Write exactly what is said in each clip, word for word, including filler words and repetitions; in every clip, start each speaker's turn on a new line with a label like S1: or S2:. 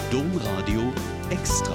S1: Domradio Extra.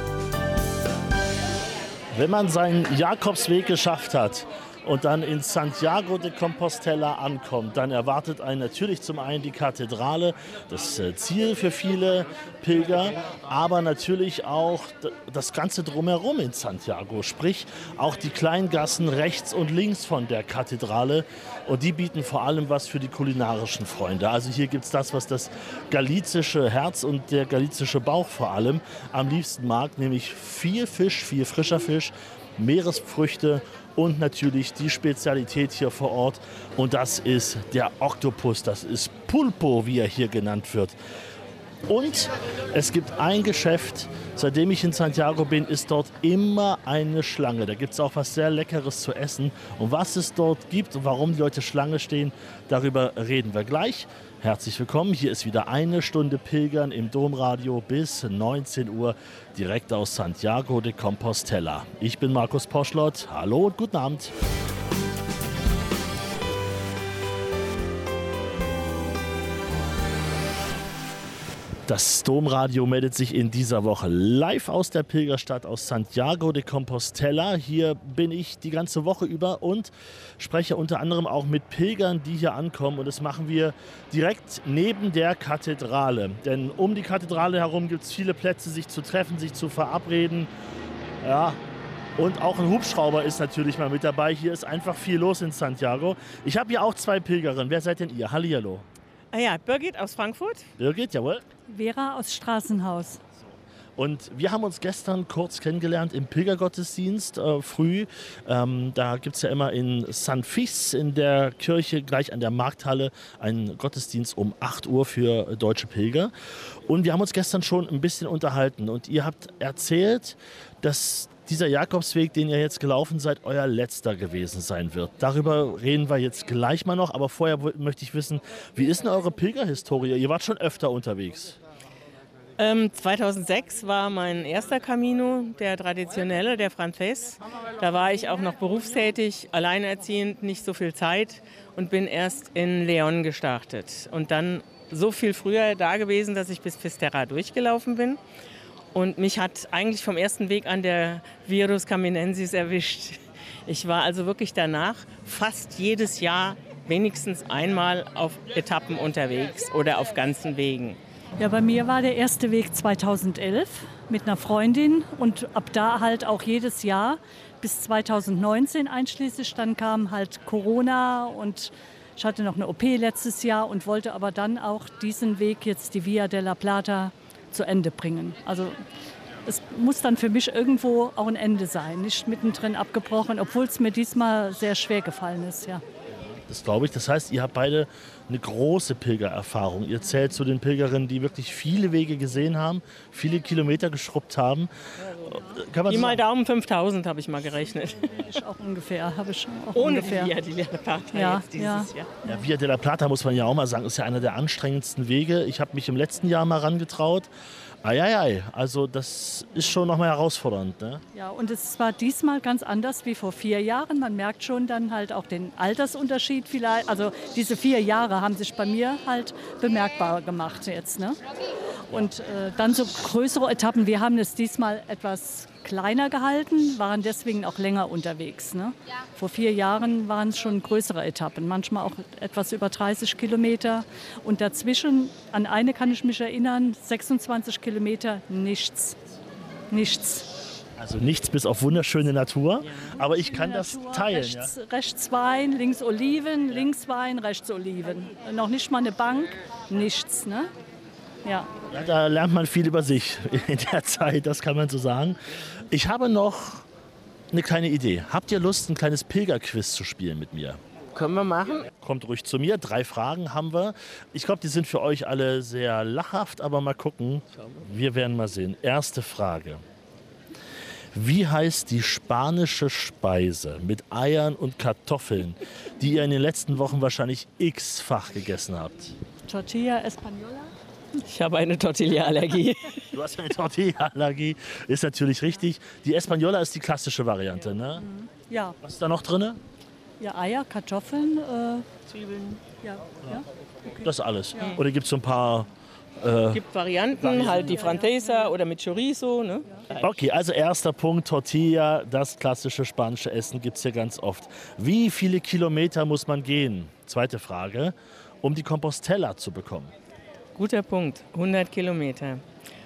S2: Wenn man seinen Jakobsweg geschafft hat und dann in Santiago de Compostela ankommt, dann erwartet einen natürlich zum einen die Kathedrale, das Ziel für viele Pilger, aber natürlich auch das Ganze drumherum in Santiago, sprich auch die Kleingassen rechts und links von der Kathedrale, und die bieten vor allem was für die kulinarischen Freunde. Also hier gibt es das, was das galizische Herz und der galizische Bauch vor allem am liebsten mag, nämlich viel Fisch, viel frischer Fisch, Meeresfrüchte und natürlich die Spezialität hier vor Ort. Und das ist der Oktopus, das ist Pulpo, wie er hier genannt wird. Und es gibt ein Geschäft, seitdem ich in Santiago bin, ist dort immer eine Schlange. Da gibt es auch was sehr Leckeres zu essen. Und was es dort gibt und warum die Leute Schlange stehen, darüber reden wir gleich. Herzlich willkommen, hier ist wieder eine Stunde Pilgern im Domradio bis neunzehn Uhr, direkt aus Santiago de Compostela. Ich bin Markus Poschlott, hallo und guten Abend. Das Domradio meldet sich in dieser Woche live aus der Pilgerstadt aus Santiago de Compostela. Hier bin ich die ganze Woche über und spreche unter anderem auch mit Pilgern, die hier ankommen. Und das machen wir direkt neben der Kathedrale. Denn um die Kathedrale herum gibt es viele Plätze, sich zu treffen, sich zu verabreden. Ja, und auch ein Hubschrauber ist natürlich mal mit dabei. Hier ist einfach viel los in Santiago. Ich habe hier auch zwei Pilgerinnen. Wer seid denn ihr? Hallihallo.
S3: Ah ja, Birgit aus Frankfurt.
S2: Birgit, jawohl.
S4: Vera aus Straßenhaus.
S2: Und wir haben uns gestern kurz kennengelernt im Pilgergottesdienst äh, früh. Ähm, da gibt es ja immer in San Fis in der Kirche gleich an der Markthalle einen Gottesdienst um acht Uhr für deutsche Pilger. Und wir haben uns gestern schon ein bisschen unterhalten. Und ihr habt erzählt, dass dieser Jakobsweg, den ihr jetzt gelaufen seid, euer letzter gewesen sein wird. Darüber reden wir jetzt gleich mal noch. Aber vorher möchte ich wissen, wie ist denn eure Pilgerhistorie? Ihr wart schon öfter unterwegs.
S3: Ähm, zweitausendsechs war mein erster Camino, der traditionelle, der Frances. Da war ich auch noch berufstätig, alleinerziehend, nicht so viel Zeit und bin erst in León gestartet. Und dann so viel früher da gewesen, dass ich bis Fisterra durchgelaufen bin. Und mich hat eigentlich vom ersten Weg an der Virus Caminensis erwischt. Ich war also wirklich danach fast jedes Jahr wenigstens einmal auf Etappen unterwegs oder auf ganzen Wegen.
S4: Ja, bei mir war der erste Weg zweitausendelf mit einer Freundin und ab da halt auch jedes Jahr bis zweitausendneunzehn einschließlich. Dann kam halt Corona und ich hatte noch eine O P letztes Jahr und wollte aber dann auch diesen Weg jetzt, die Via de la Plata, zu Ende bringen. Also es muss dann für mich irgendwo auch ein Ende sein, nicht mittendrin abgebrochen, obwohl es mir diesmal sehr schwer gefallen ist. Ja.
S2: Das glaube ich. Das heißt, ihr habt beide eine große Pilgererfahrung. Ihr zählt zu den Pilgerinnen, die wirklich viele Wege gesehen haben, viele Kilometer geschrubbt haben. Kann man
S3: Pi
S2: so
S3: mal Daumen fünftausend habe ich mal gerechnet.
S4: Ich auch ungefähr, habe ich auch
S3: Ohne
S4: ungefähr.
S3: die Via de la Plata
S4: Ja,
S3: jetzt dieses
S4: ja.
S3: Jahr.
S2: Ja, Via de la Plata, muss man ja auch mal sagen, ist ja einer der anstrengendsten Wege. Ich habe mich im letzten Jahr mal rangetraut. Eieiei, also das ist schon nochmal herausfordernd. Ne?
S4: Ja, und es war diesmal ganz anders wie vor vier Jahren. Man merkt schon dann halt auch den Altersunterschied vielleicht. Also diese vier Jahre haben sich bei mir halt bemerkbar gemacht jetzt. Ne? Und äh, dann so größere Etappen. Wir haben es diesmal etwas kleiner gehalten, waren deswegen auch länger unterwegs. Ne? Vor vier Jahren waren es schon größere Etappen, manchmal auch etwas über dreißig Kilometer. Und dazwischen, an eine kann ich mich erinnern, sechsundzwanzig Kilometer, nichts. Nichts.
S2: Also nichts bis auf wunderschöne Natur,
S4: Ja.
S2: aber ich kann das
S4: Natur,
S2: teilen.
S4: Rechts,
S2: Ja?
S4: rechts Wein, links Oliven, links Wein, rechts Oliven. Noch nicht mal eine Bank, nichts. Ne? Ja.
S2: Ja, da lernt man viel über sich in der Zeit, das kann man so sagen. Ich habe noch eine kleine Idee. Habt ihr Lust, ein kleines Pilgerquiz zu spielen mit mir?
S3: Können wir machen?
S2: Kommt ruhig zu mir. Drei Fragen haben wir. Ich glaube, die sind für euch alle sehr lachhaft, aber mal gucken. Wir werden mal sehen. Erste Frage. Wie heißt die spanische Speise mit Eiern und Kartoffeln, die ihr in den letzten Wochen wahrscheinlich x-fach gegessen habt?
S4: Tortilla Española.
S3: Ich habe eine Tortilla-Allergie.
S2: Du hast eine Tortilla-Allergie, ist natürlich richtig. Die Española ist die klassische Variante, ne?
S4: Ja,
S2: Was ist da noch drin?
S4: ja, Eier, Kartoffeln, äh,
S3: Zwiebeln.
S4: ja, ja. Okay.
S2: Das alles. Oder gibt es so ein paar
S3: Es gibt Varianten, halt die Franzesa oder mit Chorizo. Ne?
S2: Okay, also erster Punkt, Tortilla, das klassische spanische Essen gibt es hier ganz oft. Wie viele Kilometer muss man gehen, zweite Frage, um die Compostela zu bekommen?
S3: Guter Punkt, hundert Kilometer.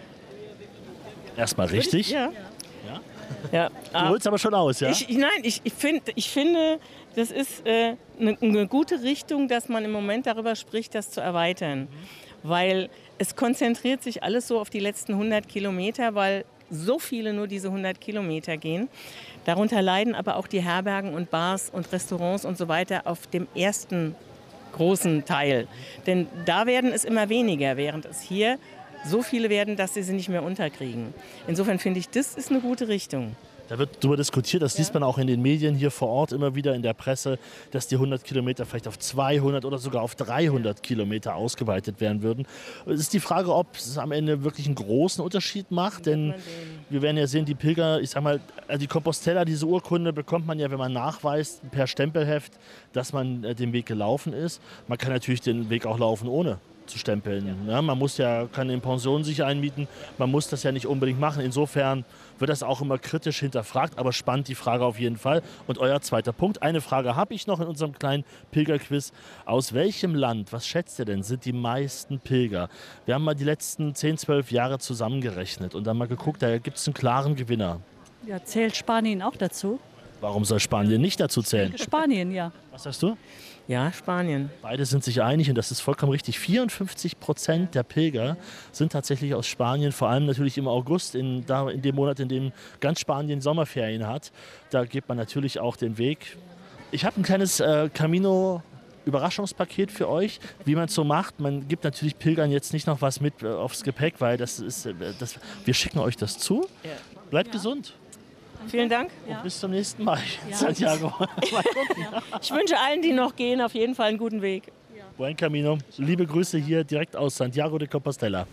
S2: Erstmal richtig.
S3: Ja.
S2: Ja. Du holst aber schon aus, ja?
S3: Ich, nein, ich, ich, find, ich finde, das ist äh, eine, eine gute Richtung, dass man im Moment darüber spricht, das zu erweitern. Weil es konzentriert sich alles so auf die letzten hundert Kilometer, weil so viele nur diese hundert Kilometer gehen. Darunter leiden aber auch die Herbergen und Bars und Restaurants und so weiter auf dem ersten großen Teil. Denn da werden es immer weniger, während es hier so viele werden, dass sie sie nicht mehr unterkriegen. Insofern finde ich, das ist eine gute Richtung.
S2: Da wird darüber diskutiert, das liest man auch in den Medien hier vor Ort immer wieder in der Presse, dass die hundert Kilometer vielleicht auf zweihundert oder sogar auf dreihundert Kilometer ausgeweitet werden würden. Es ist die Frage, ob es am Ende wirklich einen großen Unterschied macht, denn wir werden ja sehen, die Pilger, ich sag mal, die Compostela, diese Urkunde bekommt man ja, wenn man nachweist per Stempelheft, dass man den Weg gelaufen ist. Man kann natürlich den Weg auch laufen ohne zu stempeln. Ja, man muss ja, kann in Pensionen sich einmieten, man muss das ja nicht unbedingt machen. Insofern wird das auch immer kritisch hinterfragt, aber spannend die Frage auf jeden Fall. Und euer zweiter Punkt, eine Frage habe ich noch in unserem kleinen Pilgerquiz. Aus welchem Land, was schätzt ihr denn, sind die meisten Pilger? Wir haben mal die letzten zehn, zwölf Jahre zusammengerechnet und dann mal geguckt, da gibt es einen klaren Gewinner.
S4: Ja, zählt Spanien auch dazu?
S2: Warum soll Spanien nicht dazu zählen?
S4: Spanien, ja.
S2: Was sagst du?
S3: Ja, Spanien.
S2: Beide sind sich einig und das ist vollkommen richtig. vierundfünfzig Prozent der Pilger sind tatsächlich aus Spanien, vor allem natürlich im August, in, da, in dem Monat, in dem ganz Spanien Sommerferien hat. Da geht man natürlich auch den Weg. Ich habe ein kleines äh, Camino Überraschungspaket für euch, wie man es so macht. Man gibt natürlich Pilgern jetzt nicht noch was mit äh, aufs Gepäck, weil das ist, äh, das, wir schicken euch das zu.
S3: Ja.
S2: Bleibt
S3: ja.
S2: gesund.
S3: Vielen Dank.
S2: Ja. Und bis zum nächsten Mal. Ja. Santiago.
S3: Ich wünsche allen, die noch gehen, auf jeden Fall einen guten Weg.
S2: Ja. Buen Camino. Liebe Grüße hier direkt aus Santiago de Compostela.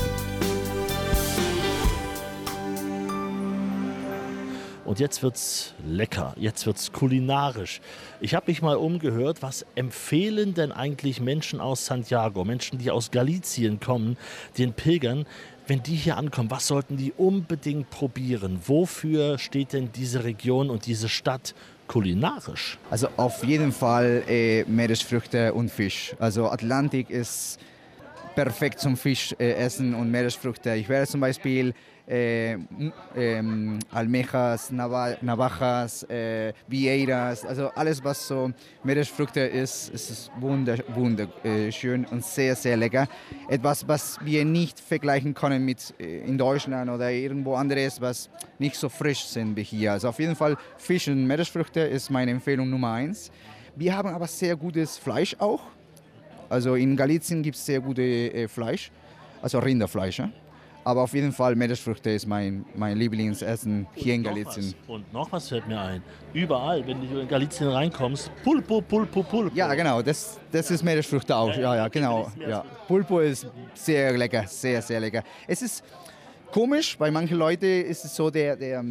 S2: Und jetzt wird's lecker, jetzt wird's kulinarisch. Ich habe mich mal umgehört, was empfehlen denn eigentlich Menschen aus Santiago, Menschen, die aus Galicien kommen, den Pilgern, wenn die hier ankommen, was sollten die unbedingt probieren? Wofür steht denn diese Region und diese Stadt kulinarisch?
S5: Also auf jeden Fall äh, Meeresfrüchte und Fisch. Also Atlantik ist perfekt zum Fisch äh, essen und Meeresfrüchte. Ich werde zum Beispiel äh, äh, Almejas, Nava Navajas, äh, Vieiras, also alles was so Meeresfrüchte ist, ist wunderschön und sehr, sehr lecker. Etwas, was wir nicht vergleichen können mit äh, in Deutschland oder irgendwo anderes, was nicht so frisch sind wie hier. Also auf jeden Fall Fisch und Meeresfrüchte ist meine Empfehlung Nummer eins. Wir haben aber sehr gutes Fleisch auch. Also in Galicien gibt es sehr gutes äh, Fleisch, also Rinderfleisch. Ja? Aber auf jeden Fall Meeresfrüchte ist mein, mein Lieblingsessen hier in Galicien.
S2: Und noch was fällt mir ein. Überall, wenn du in Galicien reinkommst, Pulpo, Pulpo, Pulpo.
S5: Ja, genau, das, das ist Meeresfrüchte auch. Ja, ja, genau. Ja. Pulpo ist sehr lecker, sehr, sehr lecker. Es ist komisch, bei manchen Leuten ist es so, der, der,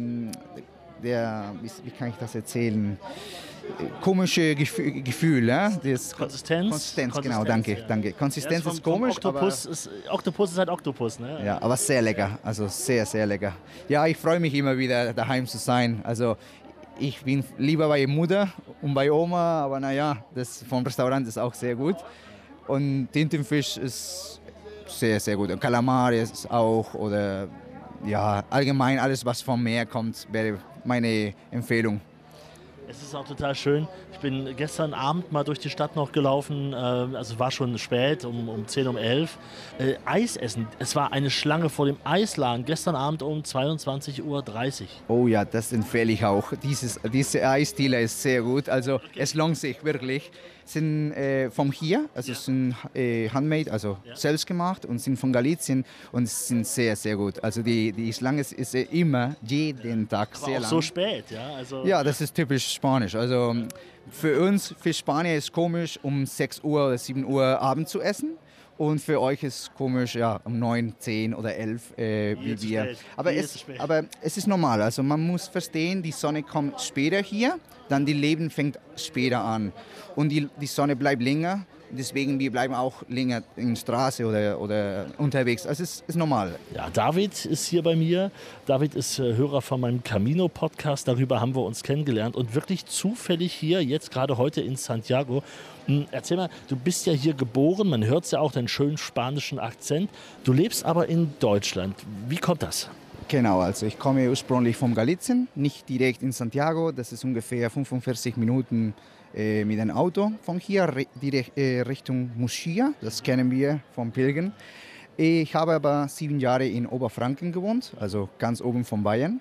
S5: der wie, wie kann ich das erzählen? Komische Gefühl, Gefühl ja? Das
S2: Konsistenz.
S5: Konsistenz, genau, danke, ja. danke. Konsistenz ja, ist, vom, ist komisch,
S2: vom Oktopus
S5: aber...
S2: Ist, Oktopus ist halt Oktopus, ne?
S5: Ja, aber sehr lecker, also sehr, sehr lecker. Ja, ich freue mich immer wieder daheim zu sein. Also ich bin lieber bei Mutter und bei Oma, aber naja, das vom Restaurant ist auch sehr gut. Und Tintenfisch ist sehr, sehr gut. Und Kalamar ist auch, oder ja, allgemein alles, was vom Meer kommt, wäre meine Empfehlung.
S2: Es ist auch total schön. Ich bin gestern Abend mal durch die Stadt noch gelaufen, äh, also war schon spät, um, um zehn, um elf. Äh, Eis essen. Es war eine Schlange vor dem Eisladen, gestern Abend um zweiundzwanzig Uhr dreißig.
S5: Oh ja, das empfehle ich auch. Dieses, diese Eisdiele ist sehr gut, also okay. Es lohnt sich wirklich. Sind äh, von hier, also ja. sind äh, handmade, also ja. selbst gemacht und sind von Galicien und sind sehr, sehr gut. Also die, die Schlange ist, ist immer jeden Tag
S2: aber
S5: sehr
S2: auch
S5: lang.
S2: So spät, ja? Also
S5: ja, das ist typisch spanisch. Also für uns, für Spanier ist es komisch, um sechs Uhr oder sieben Uhr abends zu essen. Und für euch ist es komisch, ja, um neun, zehn oder elf, äh, wie wir. Aber es, aber es ist normal. Also man muss verstehen, die Sonne kommt später hier, dann die Leben fängt später an. Und die, die Sonne bleibt länger deswegen wir bleiben auch länger in der Straße oder, oder unterwegs. Also es ist, ist normal.
S2: Ja, David ist hier bei mir. David ist äh, Hörer von meinem Camino-Podcast. Darüber haben wir uns kennengelernt und wirklich zufällig hier, jetzt gerade heute in Santiago. Hm, erzähl mal, du bist ja hier geboren, man hört es ja auch, deinen schönen spanischen Akzent. Du lebst aber in Deutschland. Wie kommt das?
S5: Genau, also ich komme ursprünglich von Galicien, nicht direkt in Santiago. Das ist ungefähr fünfundvierzig Minuten äh, mit einem Auto von hier re- direkt äh, Richtung Muschia. Das kennen wir vom Pilgern. Ich habe aber sieben Jahre in Oberfranken gewohnt, also ganz oben von Bayern.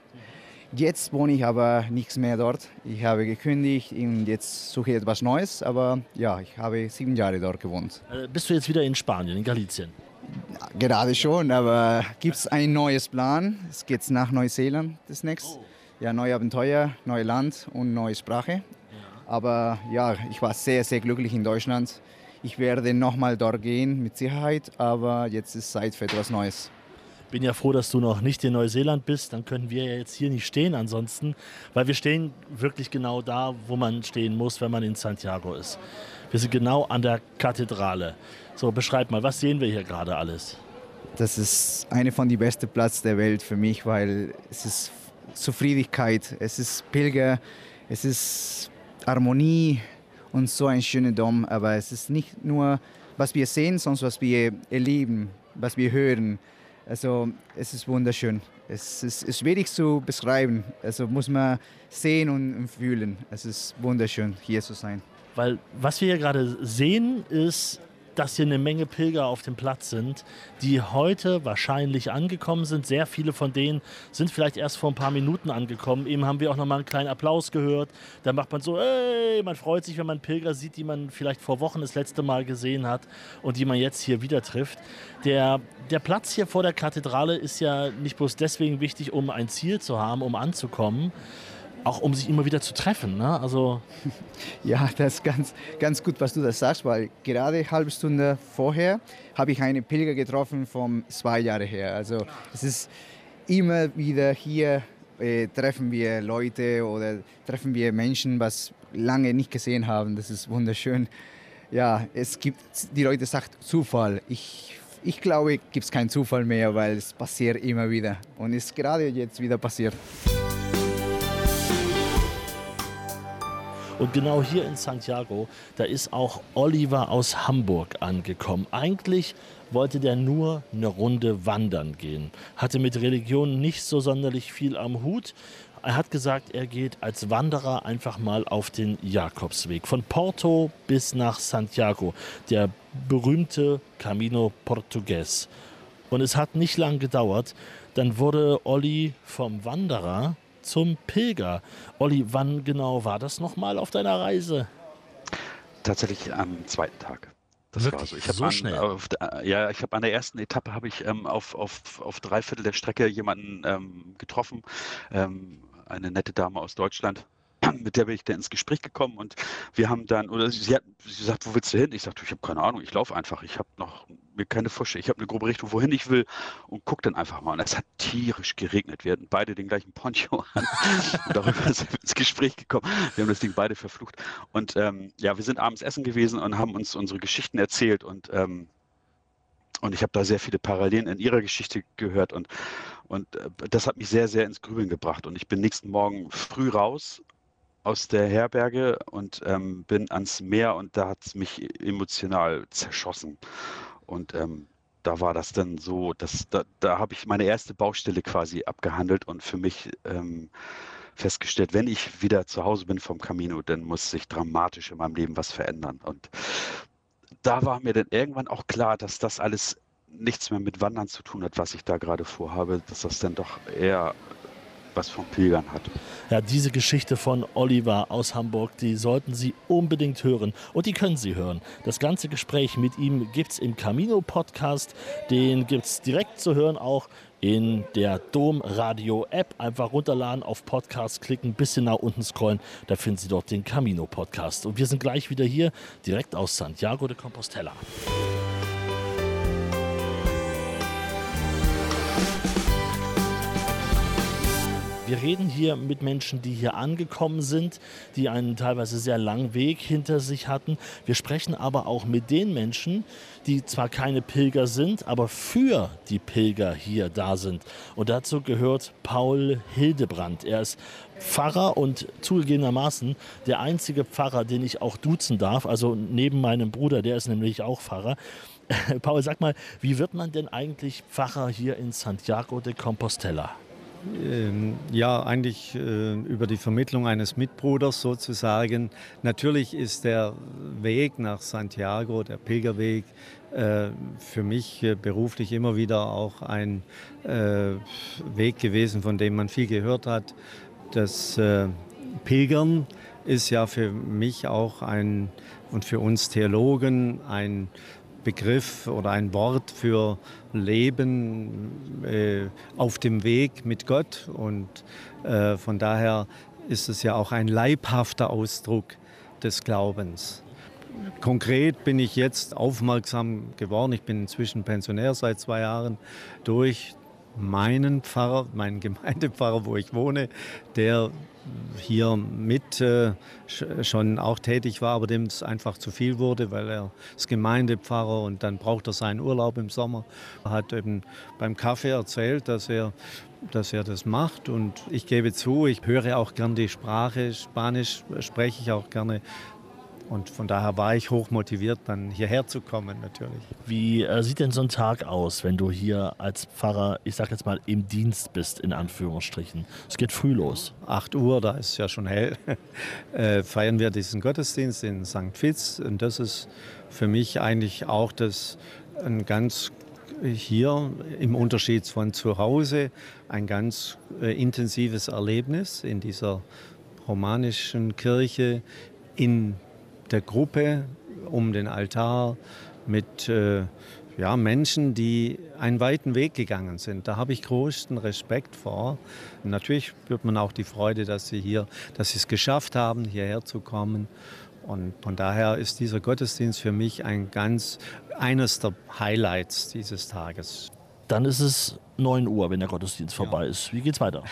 S5: Jetzt wohne ich aber nichts mehr dort. Ich habe gekündigt und jetzt suche ich etwas Neues. Aber ja, ich habe sieben Jahre dort gewohnt.
S2: Äh, bist du jetzt wieder in Spanien, in Galicien?
S5: Gerade schon, aber gibt es ein neues Plan? Es geht nach Neuseeland das nächste. Oh. Ja, neue Abenteuer, neues Land und neue Sprache. Ja. Aber ja, ich war sehr, sehr glücklich in Deutschland. Ich werde nochmal dort gehen, mit Sicherheit, aber jetzt ist Zeit für etwas Neues.
S2: Ich bin ja froh, dass du noch nicht in Neuseeland bist. Dann können wir ja jetzt hier nicht stehen ansonsten, weil wir stehen wirklich genau da, wo man stehen muss, wenn man in Santiago ist. Wir sind genau an der Kathedrale. So, beschreib mal, was sehen wir hier gerade alles?
S5: Das ist einer von den besten Plätzen der Welt für mich, weil es ist Zufriedenheit, es ist Pilger, es ist Harmonie und so ein schöner Dom. Aber es ist nicht nur, was wir sehen, sondern was wir erleben, was wir hören. Also es ist wunderschön. Es ist, ist schwierig zu beschreiben. Also muss man sehen und, und fühlen. Es ist wunderschön, hier zu sein.
S2: Weil was wir hier gerade sehen, ist, dass hier eine Menge Pilger auf dem Platz sind, die heute wahrscheinlich angekommen sind. Sehr viele von denen sind vielleicht erst vor ein paar Minuten angekommen. Eben haben wir auch noch mal einen kleinen Applaus gehört. Da macht man so, hey, man freut sich, wenn man Pilger sieht, die man vielleicht vor Wochen das letzte Mal gesehen hat und die man jetzt hier wieder trifft. Der, der Platz hier vor der Kathedrale ist ja nicht bloß deswegen wichtig, um ein Ziel zu haben, um anzukommen, auch um sich immer wieder zu treffen, ne? Also
S5: ja, das ist ganz, ganz gut, was du das sagst, weil gerade eine halbe Stunde vorher habe ich einen Pilger getroffen von zwei Jahren her. Also es ist immer wieder hier, äh, treffen wir Leute oder treffen wir Menschen, was lange nicht gesehen haben. Das ist wunderschön. Ja, es gibt, die Leute sagen Zufall. Ich, ich glaube, gibt es keinen Zufall mehr, weil es passiert immer wieder und ist gerade jetzt wieder passiert.
S2: Und genau hier in Santiago, da ist auch Oliver aus Hamburg angekommen. Eigentlich wollte der nur eine Runde wandern gehen. Hatte mit Religion nicht so sonderlich viel am Hut. Er hat gesagt, er geht als Wanderer einfach mal auf den Jakobsweg. Von Porto bis nach Santiago, der berühmte Camino Portugués. Und es hat nicht lang gedauert, dann wurde Olli vom Wanderer zum Pilger. Olli, wann genau war das nochmal auf deiner Reise?
S6: Tatsächlich am zweiten Tag. Das
S2: Wirklich?
S6: war so. Ich habe
S2: so
S6: an,
S2: schnell?
S6: Auf, ja, ich habe an der ersten Etappe habe ich ähm, auf, auf, auf drei Viertel der Strecke jemanden ähm, getroffen, ähm, eine nette Dame aus Deutschland. Mit der bin ich dann ins Gespräch gekommen und wir haben dann, oder sie hat sie sagt, wo willst du hin? Ich sagte, ich habe keine Ahnung, ich laufe einfach. Ich habe noch mir keine Vorstellung, ich habe eine grobe Richtung, wohin ich will und gucke dann einfach mal. Und es hat tierisch geregnet. Wir hatten beide den gleichen Poncho an und darüber sind wir ins Gespräch gekommen. Wir haben das Ding beide verflucht. Und ähm, ja, wir sind abends essen gewesen und haben uns unsere Geschichten erzählt und ähm, Und ich habe da sehr viele Parallelen in ihrer Geschichte gehört und, und das hat mich sehr, sehr ins Grübeln gebracht. Und ich bin nächsten Morgen früh raus aus der Herberge und ähm, bin ans Meer und da hat es mich emotional zerschossen. Und ähm, da war das dann so, dass, da, da habe ich meine erste Baustelle quasi abgehandelt und für mich ähm, festgestellt, wenn ich wieder zu Hause bin vom Camino, dann muss sich dramatisch in meinem Leben was verändern. Und da war mir dann irgendwann auch klar, dass das alles nichts mehr mit Wandern zu tun hat, was ich da gerade vorhabe, dass das dann doch eher was von Pilgern hat.
S2: Ja, diese Geschichte von Oliver aus Hamburg, die sollten Sie unbedingt hören. Und die können Sie hören. Das ganze Gespräch mit ihm gibt es im Camino-Podcast. Den gibt es direkt zu hören, auch in der Domradio-App. Einfach runterladen, auf Podcast klicken, bisschen nach unten scrollen. Da finden Sie dort den Camino-Podcast. Und wir sind gleich wieder hier, direkt aus Santiago de Compostela. Wir reden hier mit Menschen, die hier angekommen sind, die einen teilweise sehr langen Weg hinter sich hatten. Wir sprechen aber auch mit den Menschen, die zwar keine Pilger sind, aber für die Pilger hier da sind. Und dazu gehört Paul Hildebrand. Er ist Pfarrer und zugegebenermaßen der einzige Pfarrer, den ich auch duzen darf. Also neben meinem Bruder, der ist nämlich auch Pfarrer. Paul, sag mal, wie wird man denn eigentlich Pfarrer hier in Santiago de Compostela?
S7: Ja, eigentlich äh, über die Vermittlung eines Mitbruders sozusagen. Natürlich ist der Weg nach Santiago, der Pilgerweg, äh, für mich äh, beruflich immer wieder auch ein äh, Weg gewesen, von dem man viel gehört hat. Das äh, Pilgern ist ja für mich auch ein und für uns Theologen ein Begriff oder ein Wort für Leben äh, auf dem Weg mit Gott. Und äh, von daher ist es ja auch ein leibhafter Ausdruck des Glaubens. Konkret bin ich jetzt aufmerksam geworden, ich bin inzwischen Pensionär seit zwei Jahren, durch meinen Pfarrer, meinen Gemeindepfarrer, wo ich wohne, der hier mit äh, schon auch tätig war, aber dem es einfach zu viel wurde, weil er ist Gemeindepfarrer und dann braucht er seinen Urlaub im Sommer. Er hat eben beim Kaffee erzählt, dass er, dass er das macht und ich gebe zu, ich höre auch gern die Sprache, Spanisch spreche ich auch gerne. Und von daher war ich hoch motiviert, dann hierher zu kommen natürlich.
S2: Wie äh, sieht denn so ein Tag aus, wenn du hier als Pfarrer, ich sag jetzt mal, im Dienst bist, in Anführungsstrichen? Es geht früh los.
S7: acht Uhr, da ist es ja schon hell, äh, feiern wir diesen Gottesdienst in Sankt Vits. Und das ist für mich eigentlich auch das ein ganz hier im Unterschied von zu Hause ein ganz äh, intensives Erlebnis in dieser romanischen Kirche, in der Gruppe um den Altar mit äh, ja, Menschen, die einen weiten Weg gegangen sind. Da habe ich größten Respekt vor. Und natürlich spürt man auch die Freude, dass sie hier, dass sie es geschafft haben, hierher zu kommen. Und von daher ist dieser Gottesdienst für mich ein ganz eines der Highlights dieses Tages.
S2: Dann ist es neun Uhr, wenn der Gottesdienst ja. vorbei ist. Wie geht's weiter?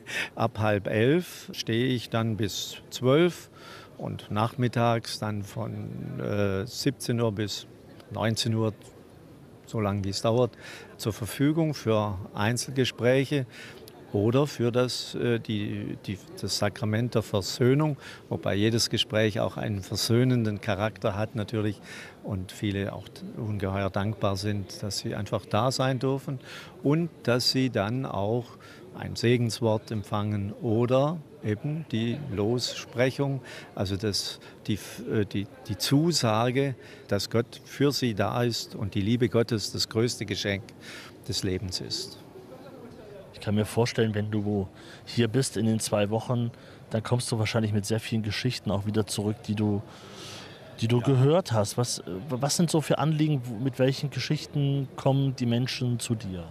S7: Ab halb elf stehe ich dann bis zwölf. Und nachmittags dann von äh, siebzehn Uhr bis neunzehn Uhr, so lange wie es dauert, zur Verfügung für Einzelgespräche oder für das, äh, die, die, das Sakrament der Versöhnung, wobei jedes Gespräch auch einen versöhnenden Charakter hat natürlich und viele auch ungeheuer dankbar sind, dass sie einfach da sein dürfen und dass sie dann auch ein Segenswort empfangen oder eben die Lossprechung, also das, die, die, die Zusage, dass Gott für sie da ist und die Liebe Gottes das größte Geschenk des Lebens ist.
S2: Ich kann mir vorstellen, wenn du hier bist in den zwei Wochen, dann kommst du wahrscheinlich mit sehr vielen Geschichten auch wieder zurück, die du, die du ja. gehört hast. Was, was sind so für Anliegen, mit welchen Geschichten kommen die Menschen zu dir?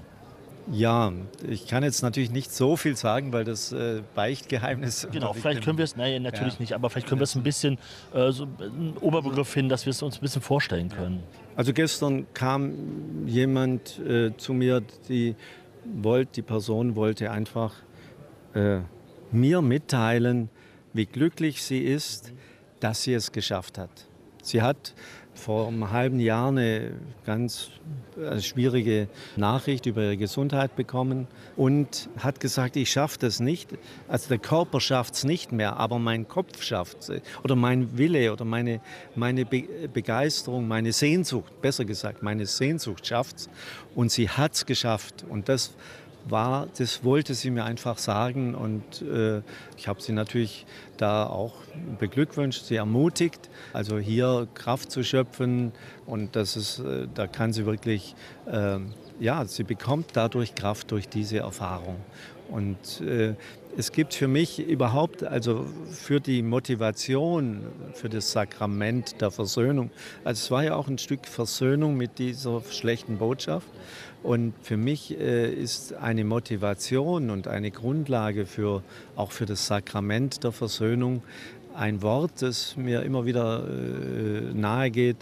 S7: Ja, ich kann jetzt natürlich nicht so viel sagen, weil das äh, Beichtgeheimnis...
S2: Genau, vielleicht können wir es, nein, natürlich ja. nicht, aber vielleicht können wir es ein bisschen, äh, so einen Oberbegriff finden, dass wir es uns ein bisschen vorstellen können.
S7: Also gestern kam jemand äh, zu mir, die, wollt, die Person wollte einfach äh, mir mitteilen, wie glücklich sie ist, dass sie es geschafft hat. Sie hat vor einem halben Jahr eine ganz schwierige Nachricht über ihre Gesundheit bekommen und hat gesagt, ich schaffe das nicht. Also der Körper schafft es nicht mehr, aber mein Kopf schafft es. Oder mein Wille oder meine, meine Be- Begeisterung, meine Sehnsucht, besser gesagt, meine Sehnsucht schafft es. Und sie hat es geschafft. Und das war, das wollte sie mir einfach sagen und äh, ich habe sie natürlich da auch beglückwünscht, sie ermutigt, also hier Kraft zu schöpfen und das ist, äh, da kann sie wirklich, äh, ja, sie bekommt dadurch Kraft durch diese Erfahrung und äh, es gibt für mich überhaupt, also für die Motivation, für das Sakrament der Versöhnung, also es war ja auch ein Stück Versöhnung mit dieser schlechten Botschaft. Und für mich äh, ist eine Motivation und eine Grundlage für, auch für das Sakrament der Versöhnung ein Wort, das mir immer wieder äh, nahe geht.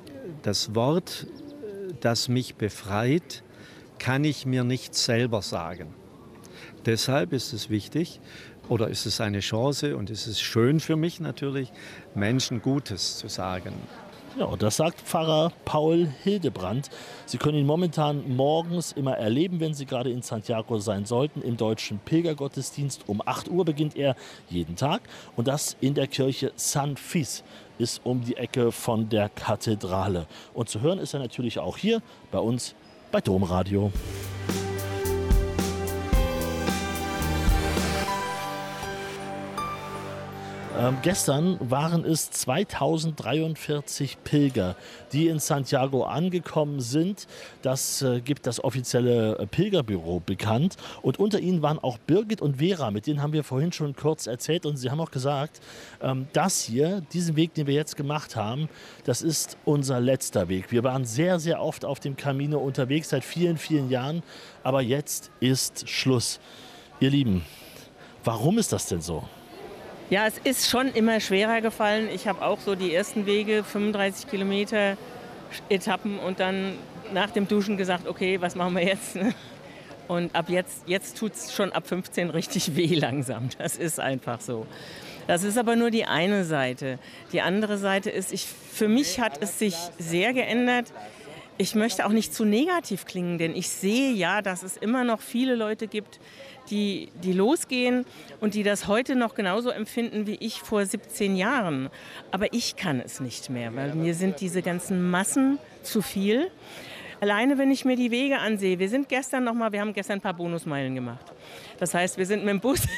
S7: Das Wort, das mich befreit, kann ich mir nicht selber sagen. deshalb ist es wichtig oder ist es eine Chance und ist es schön für mich natürlich, Menschen Gutes zu sagen.
S2: Ja, und das sagt Pfarrer Paul Hildebrand. Sie können ihn momentan morgens immer erleben, wenn Sie gerade in Santiago sein sollten. Im deutschen Pilgergottesdienst um acht Uhr beginnt er jeden Tag. Und das in der Kirche San Fis, ist um die Ecke von der Kathedrale. Und zu hören ist er natürlich auch hier bei uns bei Domradio. Ähm, gestern waren es zweitausenddreiundvierzig Pilger, die in Santiago angekommen sind. Das äh, gibt das offizielle äh, Pilgerbüro bekannt. Und unter ihnen waren auch Birgit und Vera, mit denen haben wir vorhin schon kurz erzählt. Und sie haben auch gesagt, ähm, das hier, diesen Weg, den wir jetzt gemacht haben, das ist unser letzter Weg. Wir waren sehr, sehr oft auf dem Camino unterwegs, seit vielen, vielen Jahren. Aber jetzt ist Schluss. Ihr Lieben, warum ist das denn so?
S3: Ja, es ist schon immer schwerer gefallen. Ich habe auch so die ersten Wege, fünfunddreißig Kilometer Etappen und dann nach dem Duschen gesagt, okay, was machen wir jetzt? Und ab jetzt, jetzt tut es schon ab fünfzehn richtig weh langsam. Das ist einfach so. Das ist aber nur die eine Seite. Die andere Seite ist, ich, für mich hat es sich sehr geändert. Ich möchte auch nicht zu negativ klingen, denn ich sehe ja, dass es immer noch viele Leute gibt, die, die losgehen und die das heute noch genauso empfinden wie ich vor siebzehn Jahren. Aber ich kann es nicht mehr, weil mir sind diese ganzen Massen zu viel. Alleine, wenn ich mir die Wege ansehe, wir sind gestern noch mal, wir haben gestern ein paar Bonusmeilen gemacht. Das heißt, wir sind mit dem Bus,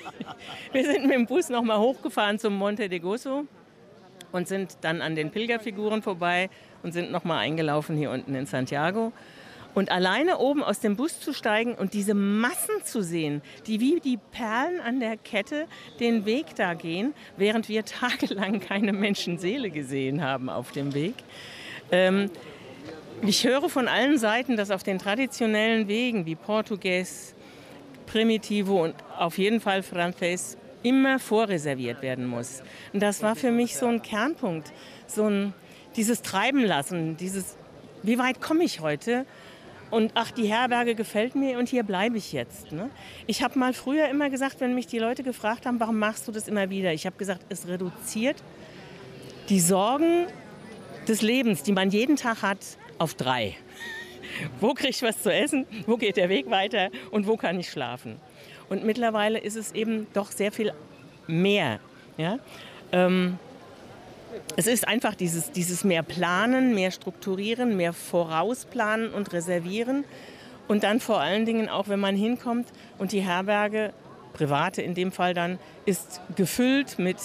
S3: wir sind mit dem Bus noch mal hochgefahren zum Monte de Gozo und sind dann an den Pilgerfiguren vorbei und sind noch mal eingelaufen hier unten in Santiago. Und alleine oben aus dem Bus zu steigen und diese Massen zu sehen, die wie die Perlen an der Kette den Weg da gehen, während wir tagelang keine Menschenseele gesehen haben auf dem Weg. Ähm, ich höre von allen Seiten, dass auf den traditionellen Wegen wie Portugues, Primitivo und auf jeden Fall Frances immer vorreserviert werden muss. Und das war für mich so ein Kernpunkt, so ein, dieses Treiben lassen, dieses, wie weit komme ich heute? Und ach, die Herberge gefällt mir und hier bleibe ich jetzt. Ne? Ich habe mal früher immer gesagt, wenn mich die Leute gefragt haben, warum machst du das immer wieder? Ich habe gesagt, es reduziert die Sorgen des Lebens, die man jeden Tag hat, auf drei. Wo kriege ich was zu essen? Wo geht der Weg weiter? Und wo kann ich schlafen? Und mittlerweile ist es eben doch sehr viel mehr. Ja? Ähm, Es ist einfach dieses, dieses mehr Planen, mehr Strukturieren, mehr Vorausplanen und Reservieren. Und dann vor allen Dingen auch, wenn man hinkommt und die Herberge, private in dem Fall dann, ist gefüllt mit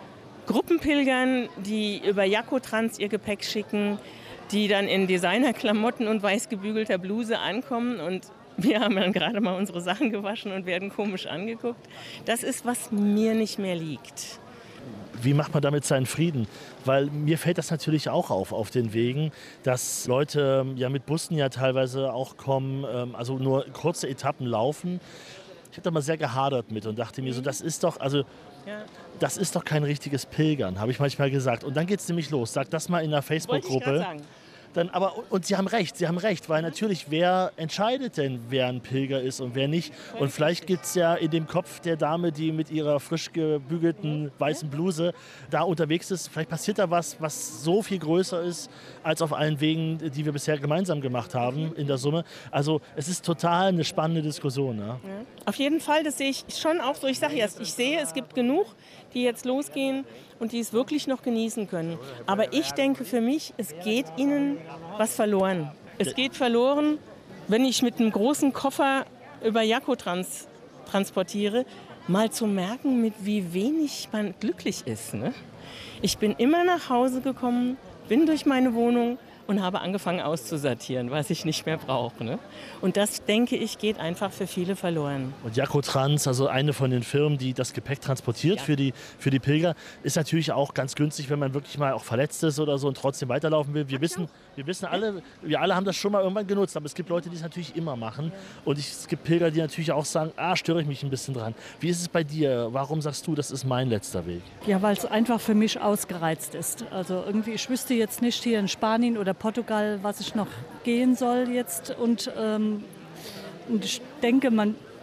S3: Gruppenpilgern, die über Jacotrans ihr Gepäck schicken, die dann in Designerklamotten und weiß gebügelter Bluse ankommen. Und wir haben dann gerade mal unsere Sachen gewaschen und werden komisch angeguckt. Das ist, was mir nicht mehr liegt.
S2: Wie macht man damit seinen Frieden? Weil mir fällt das natürlich auch auf, auf den Wegen, dass Leute ja mit Bussen ja teilweise auch kommen, also nur kurze Etappen laufen. Ich habe da mal sehr gehadert mit und dachte mir so, das ist doch, also das ist doch kein richtiges Pilgern, habe ich manchmal gesagt. Und dann geht es nämlich los. Sag das mal in der Facebook-Gruppe. Dann, aber, und Sie haben recht, Sie haben recht, weil natürlich, wer entscheidet denn, wer ein Pilger ist und wer nicht? Und vielleicht gibt es ja in dem Kopf der Dame, die mit ihrer frisch gebügelten weißen Bluse da unterwegs ist, vielleicht passiert da was, was so viel größer ist, als auf allen Wegen, die wir bisher gemeinsam gemacht haben in der Summe. Also es ist total eine spannende Diskussion. Ne?
S3: Ja. Auf jeden Fall, das sehe ich schon auch so. Ich sage ja, ich sehe, es gibt genug, die jetzt losgehen und die es wirklich noch genießen können. Aber ich denke für mich, es geht ihnen was verloren. Es geht verloren, wenn ich mit einem großen Koffer über Jacotrans transportiere, mal zu merken, mit wie wenig man glücklich ist. Ne? Ich bin immer nach Hause gekommen, bin durch meine Wohnung und habe angefangen auszusortieren, was ich nicht mehr brauche. Ne? Und das, denke ich, geht einfach für viele verloren.
S2: Und Jacotrans, also eine von den Firmen, die das Gepäck transportiert ja. für die, für die Pilger, ist natürlich auch ganz günstig, wenn man wirklich mal auch verletzt ist oder so und trotzdem weiterlaufen will. Wir wissen, wir wissen alle, wir alle haben das schon mal irgendwann genutzt, aber es gibt Leute, die es natürlich immer machen. Und ich, es gibt Pilger, die natürlich auch sagen, ah, störe ich mich ein bisschen dran. Wie ist es bei dir? Warum sagst du, das ist mein letzter Weg?
S4: Ja, weil es einfach für mich ausgereizt ist. Also irgendwie, ich wüsste jetzt nicht hier in Spanien oder Portugal, was ich noch gehen soll jetzt. Und, ähm, und ich denke, man,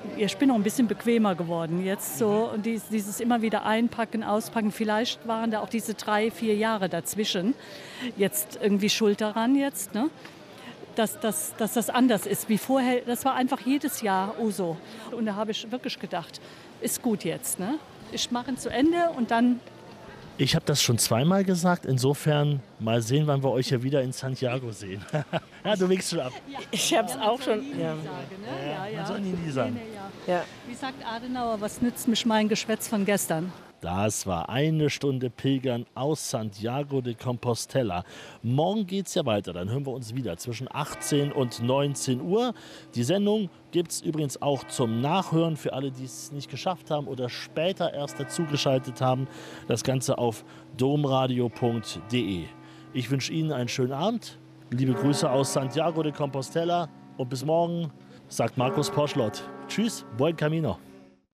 S4: ich bin noch ein bisschen bequemer geworden jetzt so. Und dies, dieses immer wieder einpacken, auspacken, vielleicht waren da auch diese drei, vier Jahre dazwischen jetzt irgendwie schuld daran jetzt, ne? Dass, dass, dass das anders ist wie vorher. Das war einfach jedes Jahr Uso. Und da habe ich wirklich gedacht, ist gut jetzt, ne? Ich mache ihn zu Ende und dann...
S2: Ich habe das schon zweimal gesagt, insofern mal sehen, wann wir euch ja wieder in Santiago sehen. Ja, du winkst schon ab.
S3: Ich habe es auch schon. Ja.
S2: Ja, man soll nie, nie sagen.
S3: Ja.
S4: Wie sagt Adenauer, was nützt mich mein Geschwätz von gestern?
S2: Das war eine Stunde Pilgern aus Santiago de Compostela. Morgen geht es ja weiter, dann hören wir uns wieder zwischen achtzehn und neunzehn Uhr. Die Sendung gibt es übrigens auch zum Nachhören für alle, die es nicht geschafft haben oder später erst dazugeschaltet haben. Das Ganze auf domradio punkt de. Ich wünsche Ihnen einen schönen Abend. Liebe Grüße aus Santiago de Compostela und bis morgen, sagt Markus Porschlott. Tschüss, buen camino.